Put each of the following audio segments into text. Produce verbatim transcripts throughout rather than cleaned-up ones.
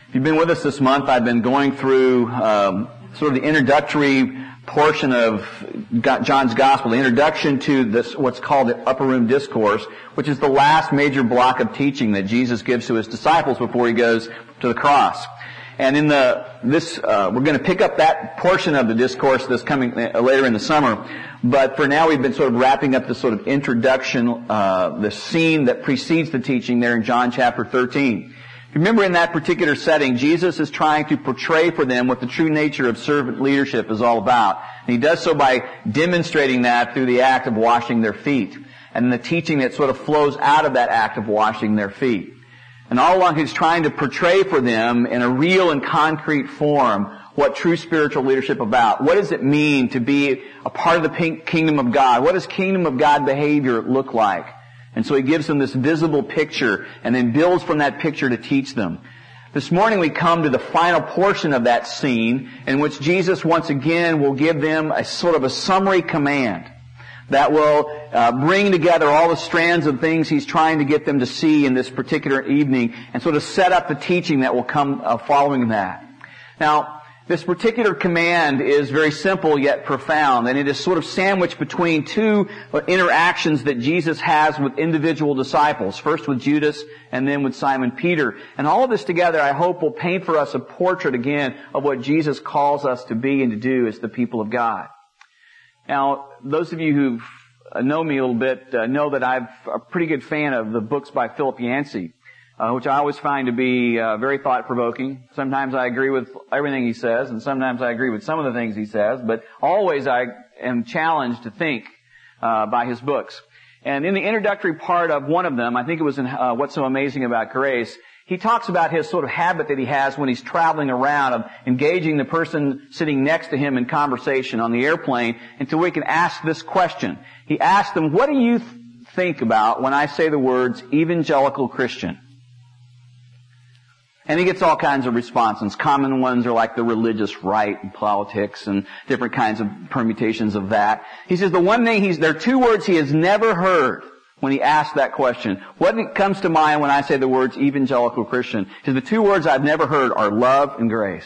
If you've been with us this month, I've been going through um, sort of the introductory portion of John's Gospel, the introduction to this, what's called the Upper Room Discourse, which is the last major block of teaching that Jesus gives to his disciples before he goes to the cross. And in the this, uh, we're going to pick up that portion of the discourse this coming uh, later in the summer. But for now, we've been sort of wrapping up this sort of introduction, uh, the scene that precedes the teaching there in John chapter thirteen. Remember, in that particular setting, Jesus is trying to portray for them what the true nature of servant leadership is all about. And he does so by demonstrating that through the act of washing their feet and the teaching that sort of flows out of that act of washing their feet. And all along, he's trying to portray for them in a real and concrete form what true spiritual leadership is about. What does it mean to be a part of the kingdom of God? What does kingdom of God behavior look like? And so he gives them this visible picture and then builds from that picture to teach them. This morning we come to the final portion of that scene in which Jesus once again will give them a sort of a summary command that will uh, bring together all the strands of things he's trying to get them to see in this particular evening and sort of set up the teaching that will come uh, following that. Now, this particular command is very simple yet profound, and it is sort of sandwiched between two interactions that Jesus has with individual disciples, first with Judas and then with Simon Peter. And all of this together, I hope, will paint for us a portrait again of what Jesus calls us to be and to do as the people of God. Now, those of you who know me a little bit uh, know that I'm a pretty good fan of the books by Philip Yancey. Uh, which I always find to be uh, very thought-provoking. Sometimes I agree with everything he says, and sometimes I agree with some of the things he says, but always I am challenged to think uh, by his books. And in the introductory part of one of them, I think it was in uh, What's So Amazing About Grace, he talks about his sort of habit that he has when he's traveling around of engaging the person sitting next to him in conversation on the airplane until we can ask this question. He asked them, what do you th- think about when I say the words evangelical Christian? And he gets all kinds of responses. Common ones are like the religious right and politics and different kinds of permutations of that. He says the one thing he's, there are two words he has never heard when he asked that question. What comes to mind when I say the words evangelical Christian? He says the two words I've never heard are love and grace.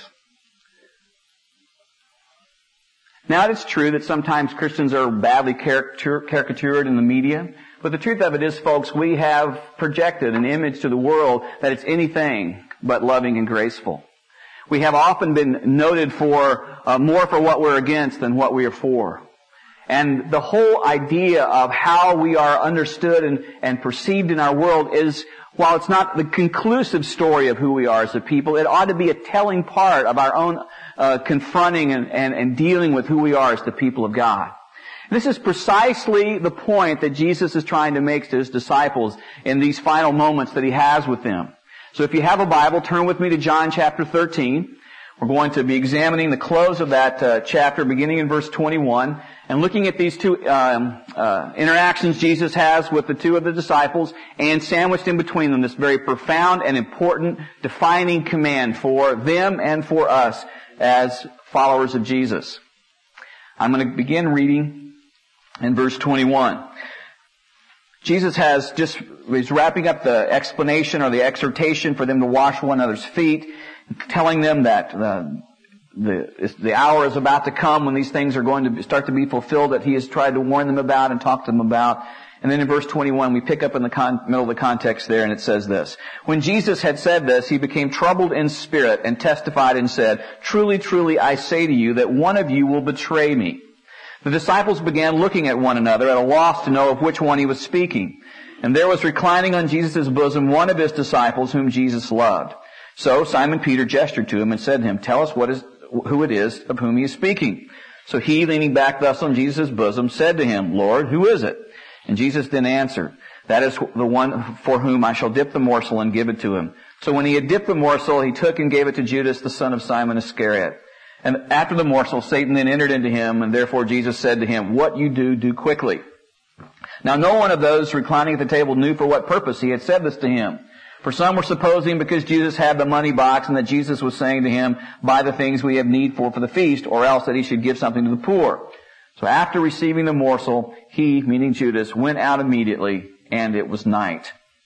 Now, it's true that sometimes Christians are badly caricature, caricatured in the media. But the truth of it is, folks, we have projected an image to the world that it's anything but loving and graceful. We have often been noted for uh, more for what we're against than what we are for. And the whole idea of how we are understood and, and perceived in our world is, while it's not the conclusive story of who we are as a people, it ought to be a telling part of our own uh, confronting and, and, and dealing with who we are as the people of God. This is precisely the point that Jesus is trying to make to his disciples in these final moments that he has with them. So if you have a Bible, turn with me to John chapter thirteen. We're going to be examining the close of that uh, chapter beginning in verse twenty-one and looking at these two um, uh, interactions Jesus has with the two of the disciples and sandwiched in between them this very profound and important defining command for them and for us as followers of Jesus. I'm going to begin reading in verse twenty-one. Jesus has just, he's wrapping up the explanation or the exhortation for them to wash one another's feet, telling them that the, the, the hour is about to come when these things are going to start to be fulfilled that he has tried to warn them about and talk to them about. And then in verse twenty-one, we pick up in the con- middle of the context there, and it says this. When Jesus had said this, he became troubled in spirit and testified and said, Truly, truly, I say to you that one of you will betray me. The disciples began looking at one another at a loss to know of which one he was speaking. And there was reclining on Jesus' bosom one of his disciples whom Jesus loved. So Simon Peter gestured to him and said to him, Tell us what is, who it is of whom he is speaking. So he, leaning back thus on Jesus' bosom, said to him, Lord, who is it? And Jesus then answered, That is the one for whom I shall dip the morsel and give it to him. So when he had dipped the morsel, he took and gave it to Judas, the son of Simon Iscariot. And after the morsel, Satan then entered into him, and therefore Jesus said to him, What you do, do quickly. Now no one of those reclining at the table knew for what purpose he had said this to him. For some were supposing because Jesus had the money box and that Jesus was saying to him, Buy the things we have need for for the feast, or else that he should give something to the poor. So after receiving the morsel, he, meaning Judas, went out immediately, and it was night.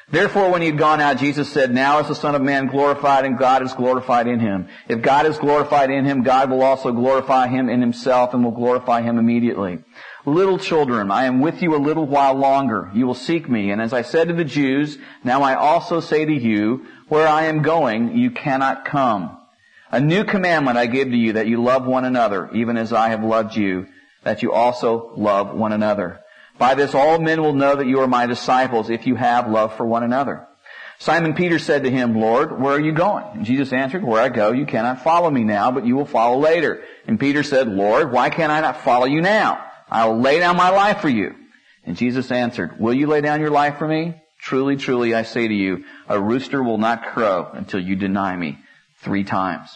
Therefore, when he had gone out, Jesus said, now is the Son of Man glorified, and God is glorified in him. If God is glorified in him, God will also glorify him in himself, and will glorify him immediately. Little children, I am with you a little while longer. You will seek me. And as I said to the Jews, now I also say to you, where I am going, you cannot come. A new commandment I give to you, that you love one another, even as I have loved you, that you also love one another. By this all men will know that you are my disciples, if you have love for one another. Simon Peter said to him, Lord, where are you going? And Jesus answered, where I go, you cannot follow me now, but you will follow later. And Peter said, Lord, why can't I not follow you now? I will lay down my life for you. And Jesus answered, will you lay down your life for me? Truly, truly, I say to you, a rooster will not crow until you deny me three times.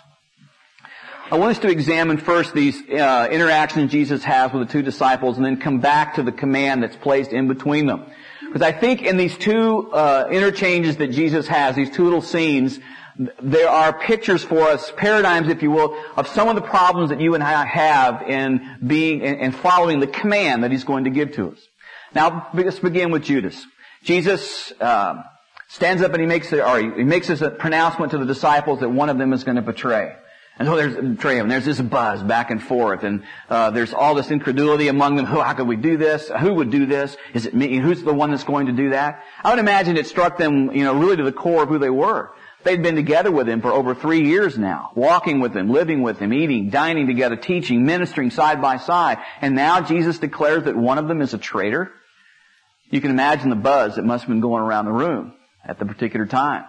I want us to examine first these uh, interactions Jesus has with the two disciples, and then come back to the command that's placed in between them. Because I think in these two uh, interchanges that Jesus has, these two little scenes, there are pictures for us, paradigms, if you will, of some of the problems that you and I have in being and following the command that he's going to give to us. Now, let's begin with Judas. Jesus uh, stands up and he makes a, or he makes this pronouncement to the disciples that one of them is going to betray. And so there's betray him. There's this buzz back and forth, and uh, there's all this incredulity among them. Who, how could we do this? Who would do this? Is it me? Who's the one that's going to do that? I would imagine it struck them, you know, really to the core of who they were. They'd been together with him for over three years now, walking with him, living with him, eating, dining together, teaching, ministering side by side. And now Jesus declares that one of them is a traitor. You can imagine the buzz that must have been going around the room at the particular time.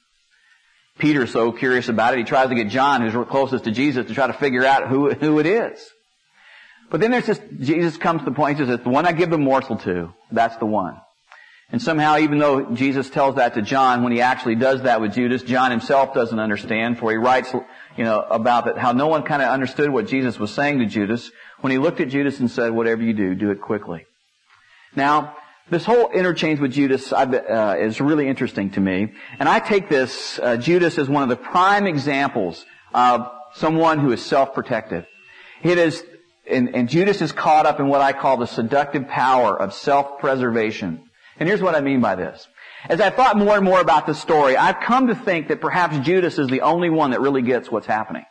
Peter's so curious about it, he tries to get John, who's closest to Jesus, to try to figure out who, who it is. But then there's this, Jesus comes to the point, he says, the one I give the morsel to, that's the one. And somehow, even though Jesus tells that to John, when he actually does that with Judas, John himself doesn't understand, for he writes, you know, about that, how no one kind of understood what Jesus was saying to Judas, when he looked at Judas and said, whatever you do, do it quickly. Now, this whole interchange with Judas uh, is really interesting to me. And I take this, uh, Judas, as one of the prime examples of someone who is self-protective. It is, and, and Judas is caught up in what I call the seductive power of self-preservation. And here's what I mean by this. As I thought more and more about this story, I've come to think that perhaps Judas is the only one that really gets what's happening.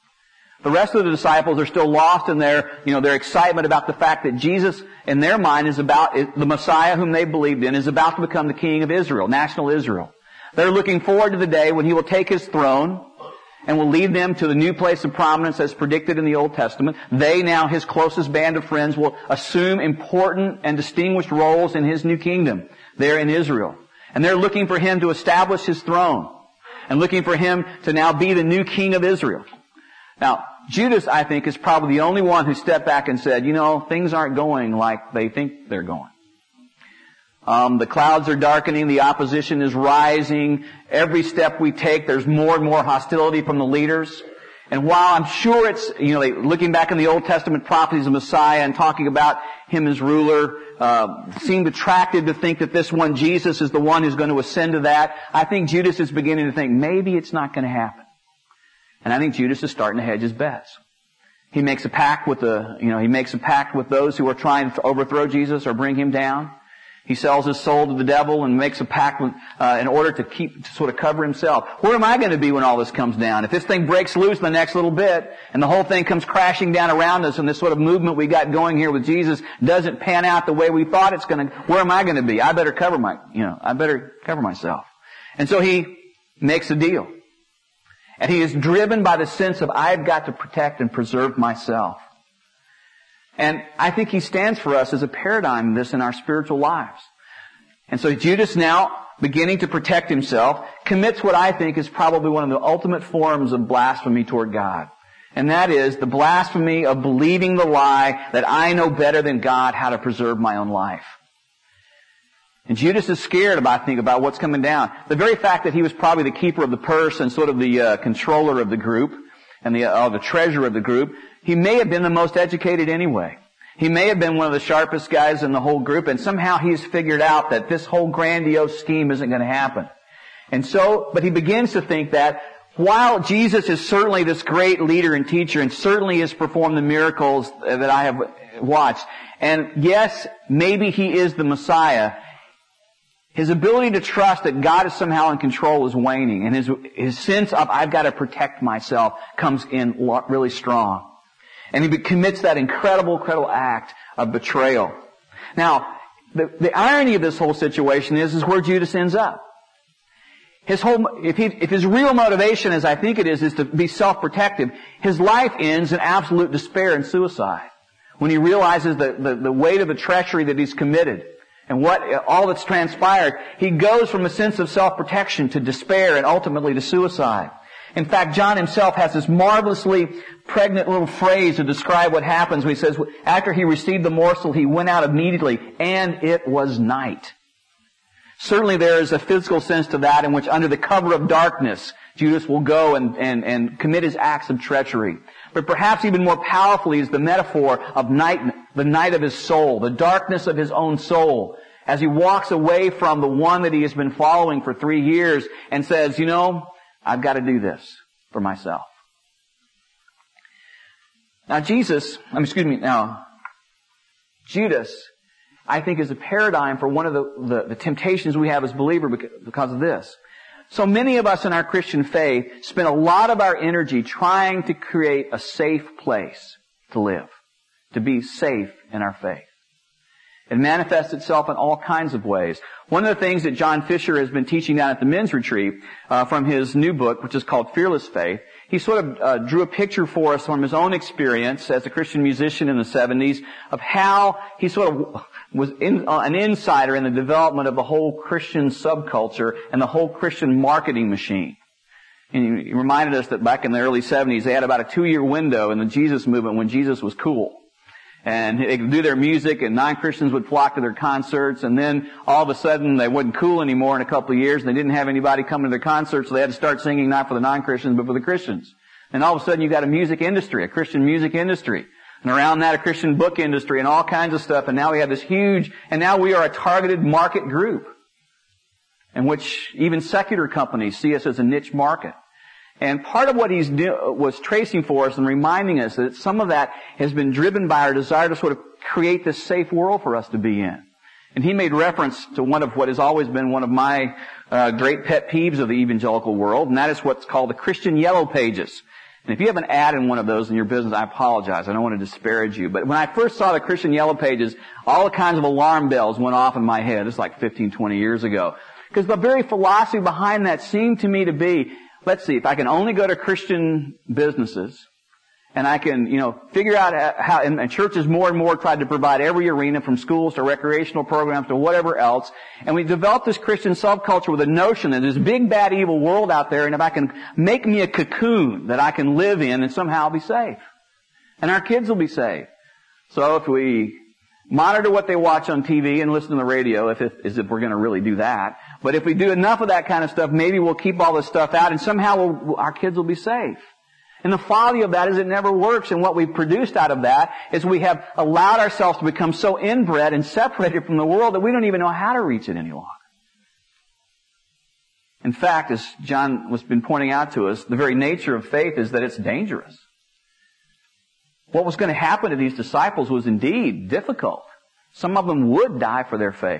The rest of the disciples are still lost in their, you know, their excitement about the fact that Jesus, in their mind, is about, the Messiah whom they believed in, is about to become the King of Israel, national Israel. They're looking forward to the day when he will take his throne and will lead them to the new place of prominence as predicted in the Old Testament. They, now his closest band of friends, will assume important and distinguished roles in his new kingdom there in Israel. And they're looking for him to establish his throne and looking for him to now be the new King of Israel. Now, Judas, I think, is probably the only one who stepped back and said, you know, things aren't going like they think they're going. Um, the clouds are darkening, the opposition is rising. Every step we take, there's more and more hostility from the leaders. And while I'm sure it's, you know, looking back in the Old Testament prophecies of Messiah and talking about him as ruler, uh, seemed attracted to think that this one, Jesus, is the one who's going to ascend to that, I think Judas is beginning to think, maybe it's not going to happen. And I think Judas is starting to hedge his bets. He makes a pact with the, you know, he makes a pact with those who are trying to overthrow Jesus or bring him down. He sells his soul to the devil and makes a pact with, uh, in order to keep, to sort of cover himself. Where am I going to be when all this comes down? If this thing breaks loose in the next little bit and the whole thing comes crashing down around us and this sort of movement we got going here with Jesus doesn't pan out the way we thought it's going to, where am I going to be? I better cover my, you know, I better cover myself. And so he makes a deal. And he is driven by the sense of, I've got to protect and preserve myself. And I think he stands for us as a paradigm of this in our spiritual lives. And so Judas, now beginning to protect himself, commits what I think is probably one of the ultimate forms of blasphemy toward God. And that is the blasphemy of believing the lie that I know better than God how to preserve my own life. And Judas is scared about, I think, about what's coming down. The very fact that he was probably the keeper of the purse and sort of the uh, controller of the group and the, uh, the treasurer of the group, he may have been the most educated anyway. He may have been one of the sharpest guys in the whole group, and somehow he's figured out that this whole grandiose scheme isn't going to happen. And so, but he begins to think that while Jesus is certainly this great leader and teacher and certainly has performed the miracles that I have watched, and yes, maybe he is the Messiah, His ability to trust that God is somehow in control is waning, and his, his sense of, I've got to protect myself, comes in really strong. And he commits that incredible, incredible act of betrayal. Now, the, the irony of this whole situation is, is where Judas ends up. His whole, if he, if his real motivation, as I think it is, is to be self-protective, his life ends in absolute despair and suicide. When he realizes the, the, the weight of the treachery that he's committed, and what, all that's transpired, he goes from a sense of self-protection to despair and ultimately to suicide. In fact, John himself has this marvelously pregnant little phrase to describe what happens when he says, after he received the morsel, he went out immediately, and it was night. Certainly there is a physical sense to that in which under the cover of darkness, Judas will go and, and, and commit his acts of treachery. But perhaps even more powerfully is the metaphor of night, the night of his soul, the darkness of his own soul, as he walks away from the one that he has been following for three years and says, you know, I've got to do this for myself. Now Jesus, um, excuse me, now, Judas, I think, is a paradigm for one of the, the, the temptations we have as believers because of this. So many of us in our Christian faith spend a lot of our energy trying to create a safe place to live, to be safe in our faith. It manifests itself in all kinds of ways. One of the things that John Fisher has been teaching down at the men's retreat uh, from his new book, which is called Fearless Faith, he sort of uh, drew a picture for us from his own experience as a Christian musician in the seventies of how he sort of was in, uh, an insider in the development of the whole Christian subculture and the whole Christian marketing machine. And he reminded us that back in the early seventies, they had about a two-year window in the Jesus movement when Jesus was cool. And they could do their music, and non-Christians would flock to their concerts, and then all of a sudden they wasn't cool anymore in a couple of years, and they didn't have anybody coming to their concerts, so they had to start singing not for the non-Christians, but for the Christians. And all of a sudden you got a music industry, a Christian music industry. And around that, a Christian book industry and all kinds of stuff. And now we have this huge, and now we are a targeted market group in which even secular companies see us as a niche market. And part of what he's do, was tracing for us and reminding us that some of that has been driven by our desire to sort of create this safe world for us to be in. And he made reference to one of what has always been one of my uh, great pet peeves of the evangelical world, and that is what's called the Christian Yellow Pages. And if you have an ad in one of those in your business, I apologize. I don't want to disparage you. But when I first saw the Christian Yellow Pages, all the kinds of alarm bells went off in my head. It's like fifteen, twenty years ago. Because the very philosophy behind that seemed to me to be, let's see, if I can only go to Christian businesses, and I can, you know, figure out how, and churches more and more tried to provide every arena from schools to recreational programs to whatever else, and we developed this Christian subculture with a notion that there's a big, bad, evil world out there, and if I can make me a cocoon that I can live in and somehow I'll be safe. And our kids will be safe. So if we monitor what they watch on T V and listen to the radio, if it, as if we're going to really do that, but if we do enough of that kind of stuff, maybe we'll keep all this stuff out, and somehow we'll, our kids will be safe. And the folly of that is it never works, and what we've produced out of that is we have allowed ourselves to become so inbred and separated from the world that we don't even know how to reach it any longer. In fact, as John has been pointing out to us, the very nature of faith is that it's dangerous. What was going to happen to these disciples was indeed difficult. Some of them would die for their faith.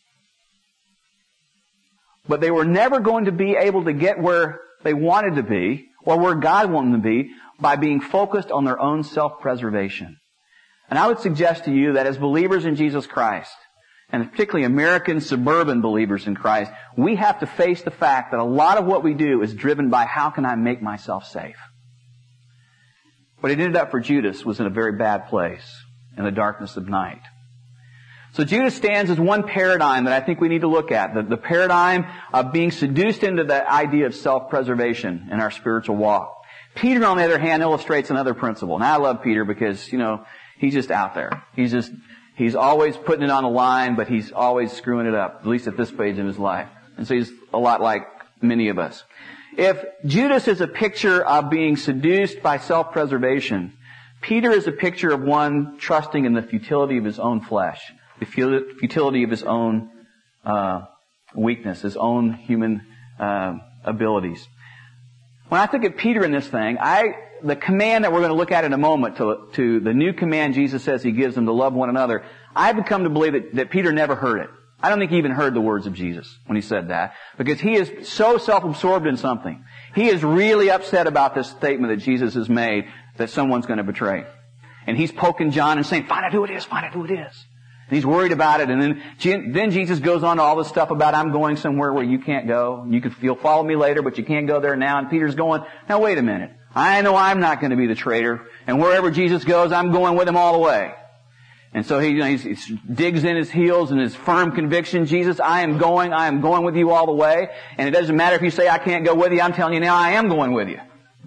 But they were never going to be able to get where they wanted to be, or where God wanted them to be, by being focused on their own self-preservation. And I would suggest to you that as believers in Jesus Christ, and particularly American suburban believers in Christ, we have to face the fact that a lot of what we do is driven by how can I make myself safe. What it ended up for Judas was in a very bad place, in the darkness of night. So Judas stands as one paradigm that I think we need to look at. The, the paradigm of being seduced into the idea of self-preservation in our spiritual walk. Peter, on the other hand, illustrates another principle. Now I love Peter because, you know, he's just out there. He's just, he's always putting it on the line, but he's always screwing it up, at least at this stage in his life. And so he's a lot like many of us. If Judas is a picture of being seduced by self-preservation, Peter is a picture of one trusting in the futility of his own flesh. The futility of his own uh, weakness, his own human uh, abilities. When I think of Peter in this thing, I the command that we're going to look at in a moment, to, to the new command Jesus says He gives them to love one another, I've come to believe that, that Peter never heard it. I don't think he even heard the words of Jesus when he said that, because he is so self-absorbed in something. He is really upset about this statement that Jesus has made that someone's going to betray. And he's poking John and saying, find out who it is, find out who it is. And he's worried about it. And then, then Jesus goes on to all this stuff about, I'm going somewhere where you can't go. You could, you'll follow me later, but you can't go there now. And Peter's going, now wait a minute. I know I'm not going to be the traitor. And wherever Jesus goes, I'm going with him all the way. And so he, you know, he digs in his heels and his firm conviction, Jesus, I am going, I am going with you all the way. And it doesn't matter if you say I can't go with you, I'm telling you now I am going with you.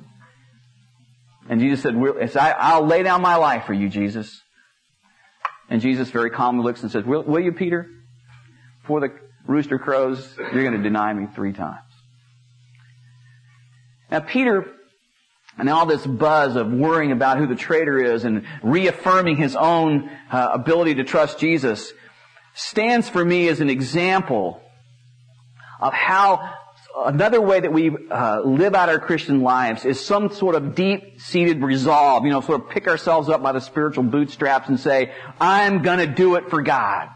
And Jesus said, I'll lay down my life for you, Jesus. And Jesus very calmly looks and says, will, will you, Peter? Before the rooster crows, you're going to deny me three times. Now Peter, and all this buzz of worrying about who the traitor is and reaffirming his own uh, ability to trust Jesus, stands for me as an example of how another way that we uh, live out our Christian lives is some sort of deep-seated resolve, you know, sort of pick ourselves up by the spiritual bootstraps and say, I'm going to do it for God.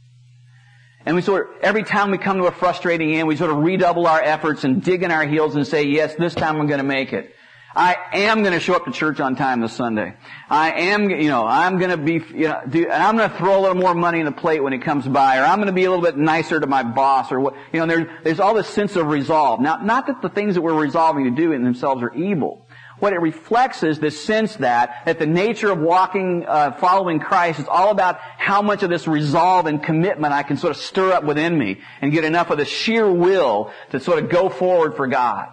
And we sort of, every time we come to a frustrating end, we sort of redouble our efforts and dig in our heels and say, yes, this time I'm going to make it. I am going to show up to church on time this Sunday. I am, you know, I'm going to be, you know, do, and I'm going to throw a little more money in the plate when it comes by, or I'm going to be a little bit nicer to my boss, or what, you know, there's, there's all this sense of resolve. Now, not that the things that we're resolving to do in themselves are evil. What it reflects is this sense that, that the nature of walking, uh, following Christ is all about how much of this resolve and commitment I can sort of stir up within me and get enough of the sheer will to sort of go forward for God.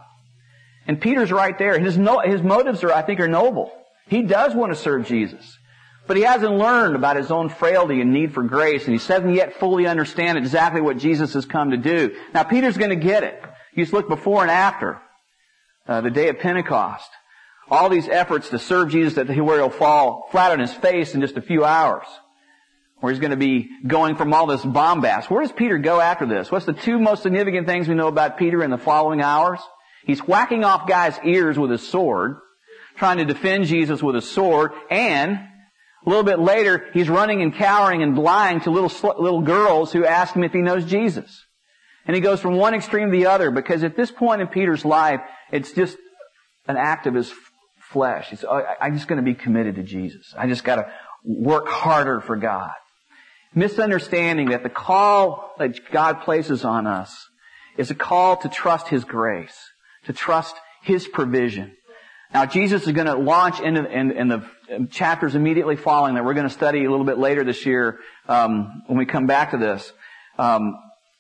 And Peter's right there. His no, his motives are, I think, are noble. He does want to serve Jesus. But he hasn't learned about his own frailty and need for grace, and he doesn't yet fully understand exactly what Jesus has come to do. Now, Peter's going to get it. You just look before and after uh, the day of Pentecost. All these efforts to serve Jesus, that where he'll fall flat on his face in just a few hours. Where he's going to be going from all this bombast. Where does Peter go after this? What's the two most significant things we know about Peter in the following hours? He's whacking off guys' ears with his sword, trying to defend Jesus with his sword, and a little bit later, he's running and cowering and lying to little little girls who ask him if he knows Jesus. And he goes from one extreme to the other, because at this point in Peter's life, it's just an act of his flesh. It's, I'm just going to be committed to Jesus. I just got to work harder for God. Misunderstanding that the call that God places on us is a call to trust His grace, to trust His provision. Now, Jesus is going to launch into in, in the chapters immediately following that we're going to study a little bit later this year um, when we come back to this. Um,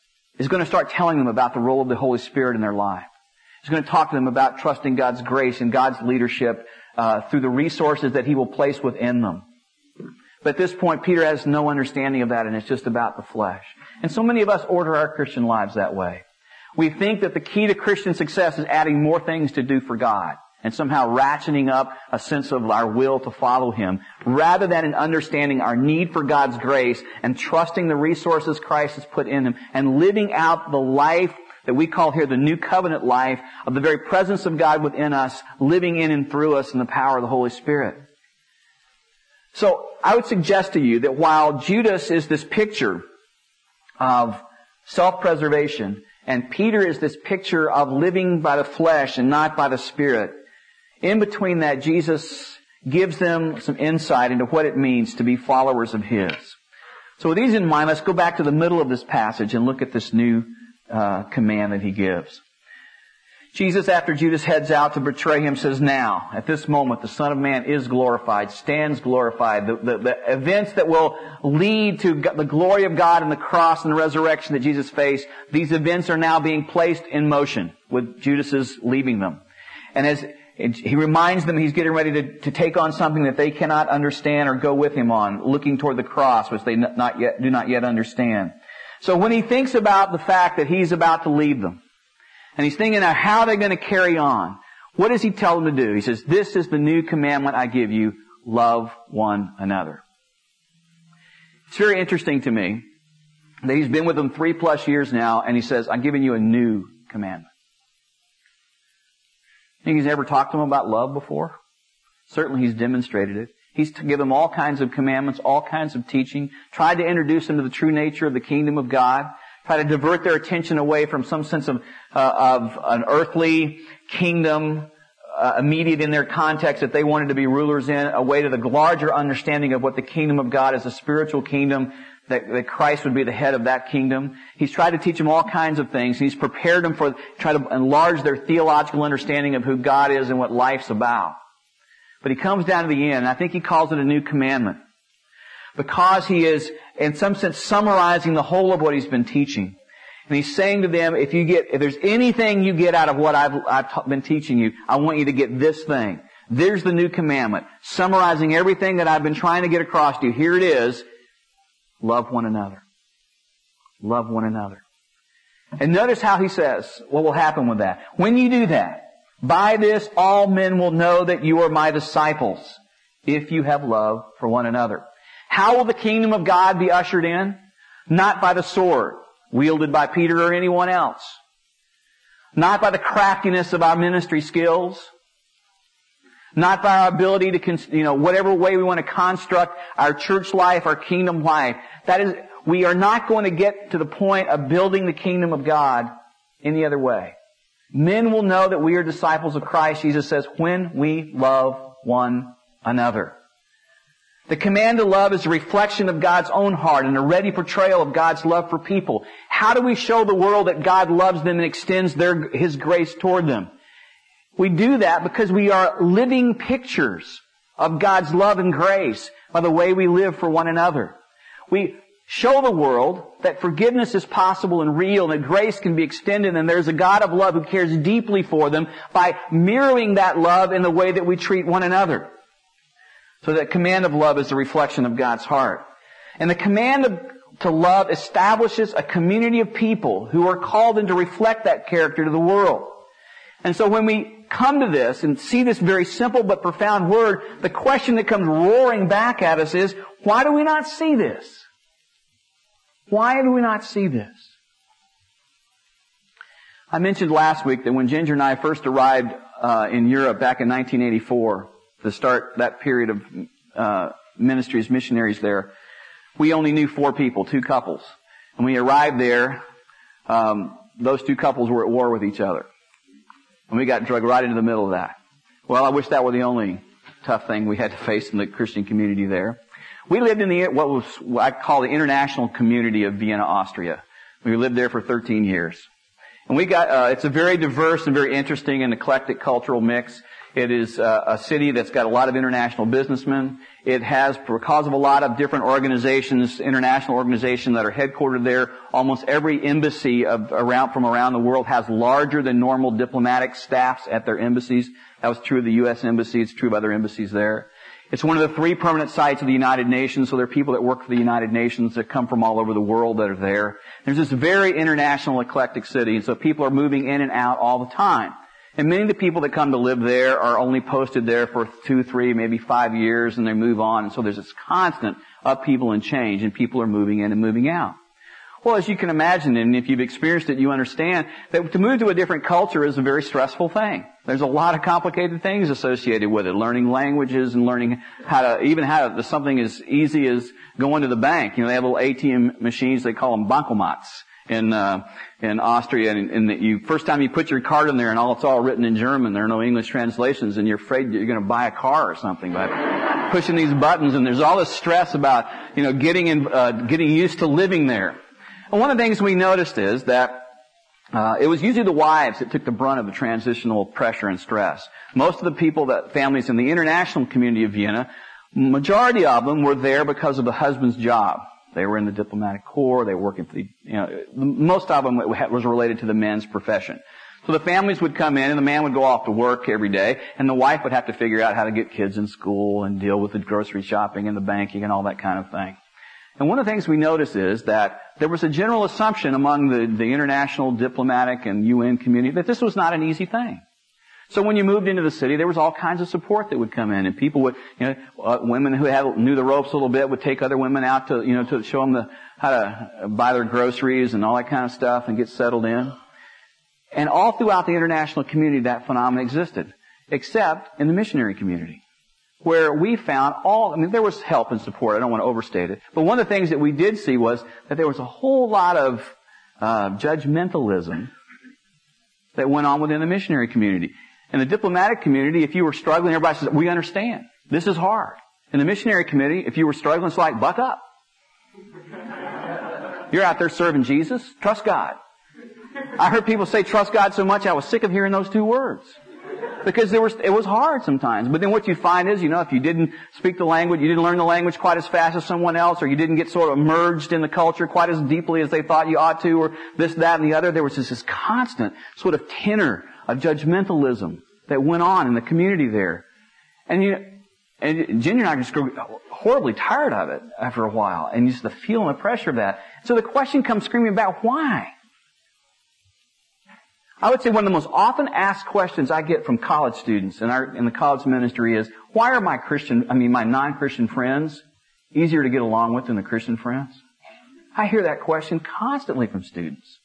is going to start telling them about the role of the Holy Spirit in their life. He's going to talk to them about trusting God's grace and God's leadership uh, through the resources that He will place within them. But at this point, Peter has no understanding of that, and it's just about the flesh. And so many of us order our Christian lives that way. We think that the key to Christian success is adding more things to do for God and somehow ratcheting up a sense of our will to follow Him, rather than in understanding our need for God's grace and trusting the resources Christ has put in Him and living out the life that we call here the new covenant life of the very presence of God within us, living in and through us in the power of the Holy Spirit. So I would suggest to you that while Judas is this picture of self-preservation and Peter is this picture of living by the flesh and not by the Spirit, in between that, Jesus gives them some insight into what it means to be followers of His. So with these in mind, let's go back to the middle of this passage and look at this new uh, command that He gives. Jesus, after Judas heads out to betray Him, says, now, at this moment, the Son of Man is glorified, stands glorified. The, the, the events that will lead to the glory of God and the cross and the resurrection that Jesus faced, these events are now being placed in motion with Judas's leaving them. And as He reminds them He's getting ready to, to take on something that they cannot understand or go with Him on, looking toward the cross, which they not yet, do not yet understand. So when He thinks about the fact that He's about to leave them, and He's thinking of how they're going to carry on, what does He tell them to do? He says, this is the new commandment I give you, love one another. It's very interesting to me that He's been with them three plus years now, and He says, I'm giving you a new commandment. Think He's ever talked to them about love before? Certainly He's demonstrated it. He's to give them all kinds of commandments, all kinds of teaching, tried to introduce them to the true nature of the kingdom of God, tried to divert their attention away from some sense of, uh, of an earthly kingdom, uh, immediate in their context that they wanted to be rulers in, away to the larger understanding of what the kingdom of God is, a spiritual kingdom, that, that Christ would be the head of that kingdom. He's tried to teach them all kinds of things. He's prepared them for, try to enlarge their theological understanding of who God is and what life's about. But he comes down to the end, and I think he calls it a new commandment. Because he is, in some sense, summarizing the whole of what he's been teaching. And he's saying to them, if you get, if there's anything you get out of what I've, I've t- been teaching you, I want you to get this thing. There's the new commandment. Summarizing everything that I've been trying to get across to you. Here it is. Love one another. Love one another. And notice how he says, what will happen with that? When you do that, by this all men will know that you are my disciples, if you have love for one another. How will the kingdom of God be ushered in? Not by the sword, wielded by Peter or anyone else. Not by the craftiness of our ministry skills. Not by our ability to, you know, whatever way we want to construct our church life, our kingdom life. That is, we are not going to get to the point of building the kingdom of God any other way. Men will know that we are disciples of Christ, Jesus says, when we love one another. The command to love is a reflection of God's own heart and a ready portrayal of God's love for people. How do we show the world that God loves them and extends their, His grace toward them? We do that because we are living pictures of God's love and grace by the way we live for one another. We show the world that forgiveness is possible and real and that grace can be extended and there's a God of love who cares deeply for them by mirroring that love in the way that we treat one another. So that command of love is a reflection of God's heart. And the command of, to love establishes a community of people who are called in to reflect that character to the world. And so when we come to this and see this very simple but profound word, the question that comes roaring back at us is, why do we not see this? Why do we not see this? I mentioned last week that when Ginger and I first arrived uh, in Europe back in nineteen eighty-four, to start that period of uh, ministry as missionaries there, we only knew four people, two couples. And when we arrived there, um, those two couples were at war with each other. And we got dragged right into the middle of that. Well, I wish that were the only tough thing we had to face in the Christian community there. We lived in the what was what I call the international community of Vienna, Austria. We lived there for thirteen years. And we got, uh, it's a very diverse and very interesting and eclectic cultural mix. It is uh, a city that's got a lot of international businessmen. It has, because of a lot of different organizations, international organizations that are headquartered there, almost every embassy of around from around the world has larger than normal diplomatic staffs at their embassies. That was true of the U S embassy. It's true of other embassies there. It's one of the three permanent sites of the United Nations, so there are people that work for the United Nations that come from all over the world that are there. There's this very international, eclectic city, and so people are moving in and out all the time. And many of the people that come to live there are only posted there for two, three, maybe five years, and they move on. And so there's this constant upheaval and change, and people are moving in and moving out. Well, as you can imagine, and if you've experienced it, you understand that to move to a different culture is a very stressful thing. There's a lot of complicated things associated with it. Learning languages and learning how to, even how to, something as easy as going to the bank. You know, they have little A T M machines, they call them bankomats in, uh, in Austria. And, and that you, first time you put your card in there and all, it's all written in German. There are no English translations and you're afraid you're going to buy a car or something by pushing these buttons. And there's all this stress about, you know, getting in, uh, getting used to living there. And one of the things we noticed is that uh, it was usually the wives that took the brunt of the transitional pressure and stress. Most of the people, that families in the international community of Vienna, majority of them were there because of the husband's job. They were in the diplomatic corps. They were working for the, you know, most of them was related to the men's profession. So the families would come in and the man would go off to work every day and the wife would have to figure out how to get kids in school and deal with the grocery shopping and the banking and all that kind of thing. And one of the things we notice is that there was a general assumption among the, the international diplomatic and U N community that this was not an easy thing. So when you moved into the city, there was all kinds of support that would come in, and people would, you know, uh, women who had knew the ropes a little bit would take other women out to, you know, to show them the, how to buy their groceries and all that kind of stuff and get settled in. And all throughout the international community, that phenomenon existed, except in the missionary community. where we found all, I mean, there was help and support. I don't want to overstate it. But one of the things that we did see was that there was a whole lot of uh, judgmentalism that went on within the missionary community. In the diplomatic community, if you were struggling, everybody says, we understand. This is hard. In the missionary community, if you were struggling, it's like, buck up. You're out there serving Jesus. Trust God. I heard people say trust God so much, I was sick of hearing those two words. Because there was, it was hard sometimes. But then what you find is, you know, if you didn't speak the language, you didn't learn the language quite as fast as someone else, or you didn't get sort of merged in the culture quite as deeply as they thought you ought to, or this, that, and the other, there was just this constant sort of tenor of judgmentalism that went on in the community there. And you, and Jen and I just grew horribly tired of it after a while, and just the feel and the pressure of that. So the question comes screaming about why? I would say one of the most often asked questions I get from college students in our in the college ministry is, why are my Christian, I mean my non-Christian friends easier to get along with than the Christian friends? I hear that question constantly from students.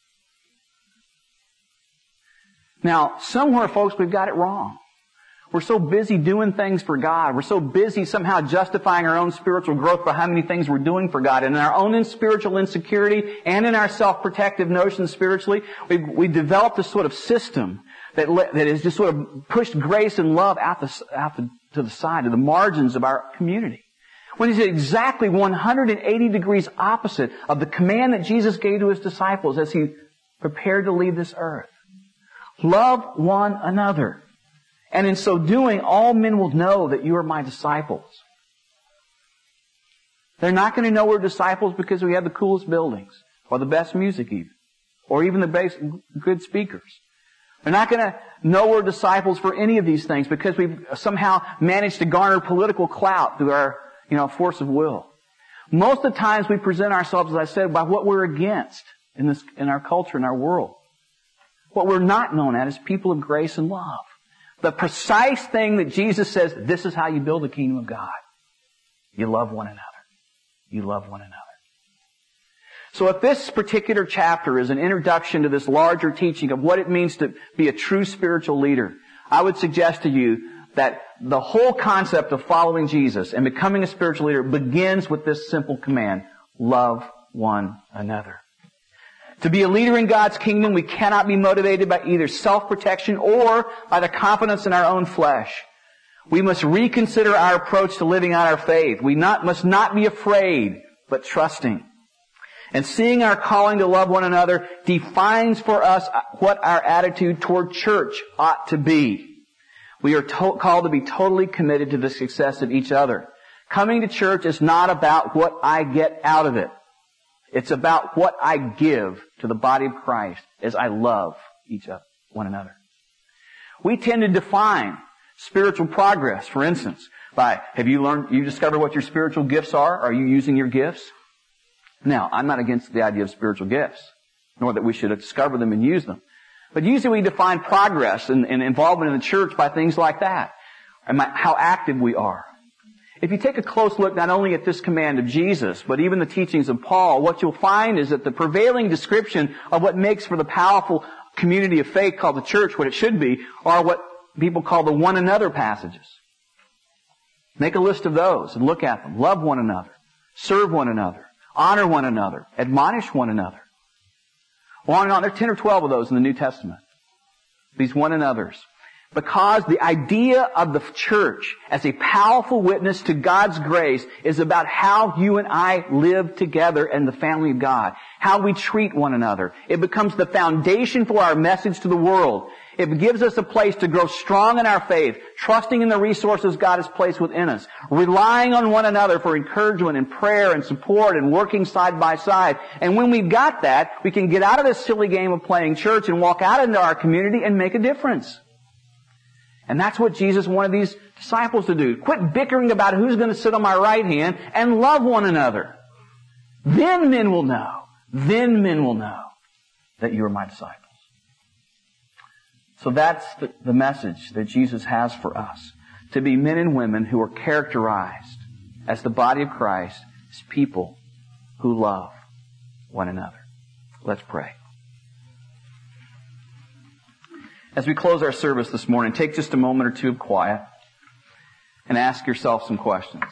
Now, somewhere, folks, we've got it wrong. We're so busy doing things for God. We're so busy somehow justifying our own spiritual growth by how many things we're doing for God. And in our own spiritual insecurity and in our self-protective notions spiritually, we we developed this sort of system that that has just sort of pushed grace and love out the out the, to the side, to the margins of our community. When it's exactly one hundred eighty degrees opposite of the command that Jesus gave to His disciples as He prepared to leave this earth. Love one another. And in so doing, all men will know that you are my disciples. They're not going to know we're disciples because we have the coolest buildings, or the best music even, or even the best good speakers. They're not going to know we're disciples for any of these things because we've somehow managed to garner political clout through our, you know, force of will. Most of the times we present ourselves, as I said, by what we're against in this, in our culture, in our world. What we're not known at is people of grace and love. The precise thing that Jesus says, this is how you build the kingdom of God. You love one another. You love one another. So if this particular chapter is an introduction to this larger teaching of what it means to be a true spiritual leader, I would suggest to you that the whole concept of following Jesus and becoming a spiritual leader begins with this simple command: love one another. To be a leader in God's kingdom, we cannot be motivated by either self-protection or by the confidence in our own flesh. We must reconsider our approach to living out our faith. We not, must not be afraid, but trusting. And seeing our calling to love one another defines for us what our attitude toward church ought to be. We are to- called to be totally committed to the success of each other. Coming to church is not about what I get out of it. It's about what I give to the body of Christ as I love each other, one another. We tend to define spiritual progress, for instance, by, have you learned, you discovered what your spiritual gifts are? Are you using your gifts? Now, I'm not against the idea of spiritual gifts, nor that we should discover them and use them. But usually we define progress and, and involvement in the church by things like that, and how active we are. If you take a close look not only at this command of Jesus, but even the teachings of Paul, what you'll find is that the prevailing description of what makes for the powerful community of faith called the church, what it should be, are what people call the one another passages. Make a list of those and look at them. Love one another. Serve one another. Honor one another. Admonish one another. On and on. There are ten or twelve of those in the New Testament. These one another's. Because the idea of the church as a powerful witness to God's grace is about how you and I live together in the family of God. How we treat one another. It becomes the foundation for our message to the world. It gives us a place to grow strong in our faith, trusting in the resources God has placed within us, relying on one another for encouragement and prayer and support and working side by side. And when we've got that, we can get out of this silly game of playing church and walk out into our community and make a difference. And that's what Jesus wanted these disciples to do. Quit bickering about who's going to sit on my right hand and love one another. Then men will know. Then men will know that you are my disciples. So that's the, the message that Jesus has for us. To be men and women who are characterized as the body of Christ, as people who love one another. Let's pray. As we close our service this morning, take just a moment or two of quiet. and ask yourself some questions.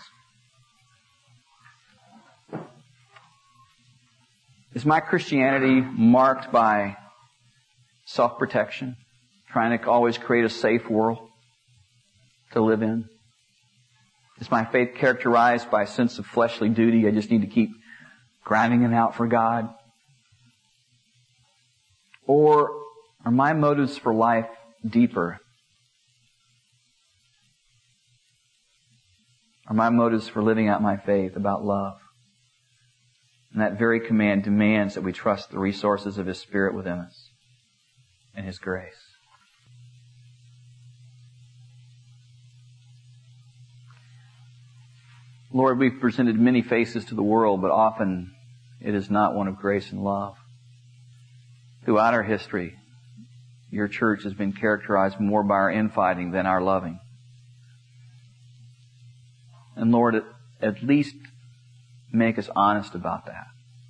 Is my Christianity marked by self-protection, trying to always create a safe world to live in? Is my faith characterized by a sense of fleshly duty? I just need to keep grinding it out for God? Or are my motives for life deeper? Are my motives for living out my faith about love? And that very command demands that we trust the resources of His Spirit within us and His grace. Lord, we've presented many faces to the world, but often it is not one of grace and love. Throughout our history, your church has been characterized more by our infighting than our loving. And Lord, at, at least make us honest about that.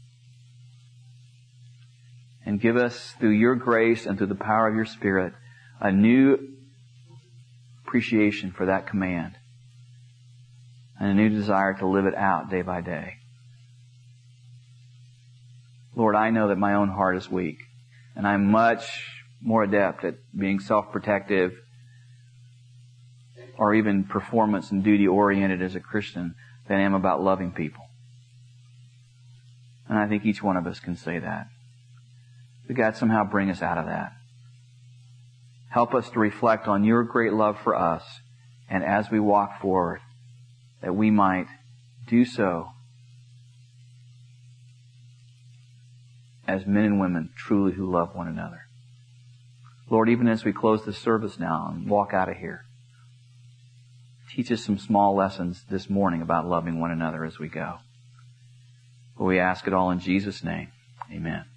And give us, through your grace and through the power of your Spirit, a new appreciation for that command and a new desire to live it out day by day. Lord, I know that my own heart is weak, and I'm much more adept at being self-protective or even performance and duty-oriented as a Christian than I am about loving people. And I think each one of us can say that. But God, somehow bring us out of that. Help us to reflect on your great love for us, and as we walk forward, that we might do so as men and women truly who love one another. Lord, even as we close this service now and walk out of here, teach us some small lessons this morning about loving one another as we go. For we ask it all in Jesus' name. Amen.